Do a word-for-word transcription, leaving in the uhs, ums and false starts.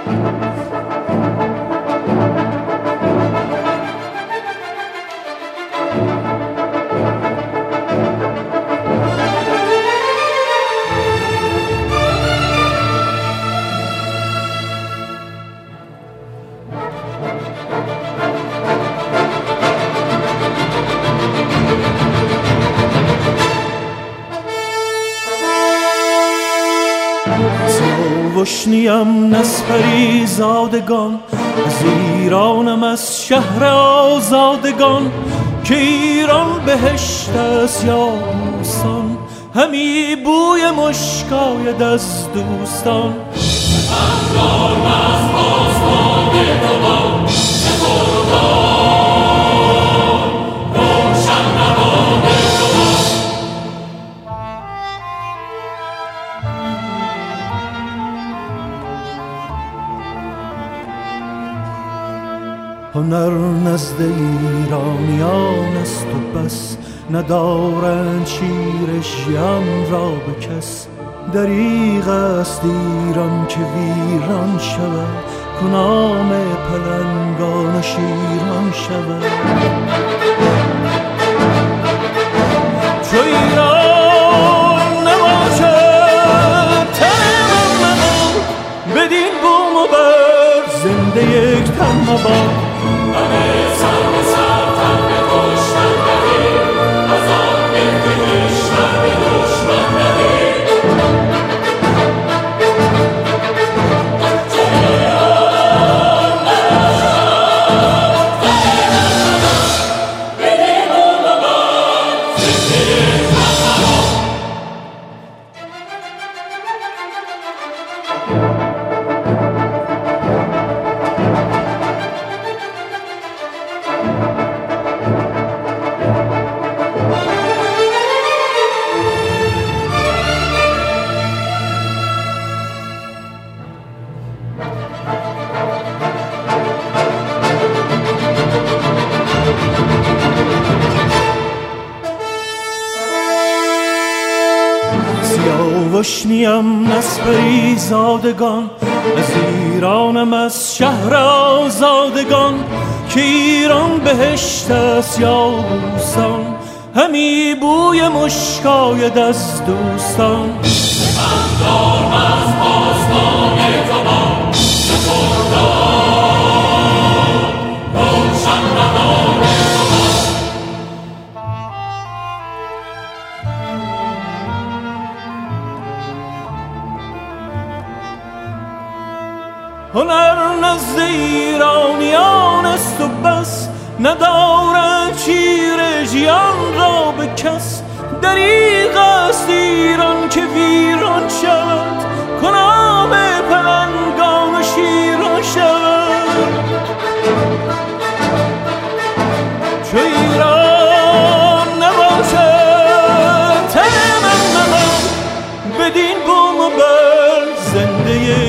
سیاوشنیم نسپری زادگان، از ایرانم از شهر آزادگان، که ایران بهشت است یا بوستان، همی بوی مشک آید از دوستان. هنر نزد ایرانیان است و بس، ندارند شیر ژیان را به کس. دریغ است ایران که ویران شود، کنام پلنگان شیران شود. چو ایران نباشد تن من، بدین بوم و بر زنده یک تن مباد. همه سر به سر تن به کشتن دهیم، از آن مهد کشور به دشمن دهیم. چو ایران نباشد تن من، بدین بوم و بر زنده یک تن مباد. سیاوشنیم نسپری زادگان، از ایرانم از شهر آزادگان، که ایران بهشت است یا بوستان، همی بوی مشک آید از دوستان. سپندار از پاسبان تمام، سپردار روشن نهان تمام. هنر نزد ایرانیان است و بس، ندارد شیر ژیان را به کس. دریغ است ایران که ویران شود، کنام پلنگان شیران شود. چو ایران نباشد تن من، بدین بوم و بر زنده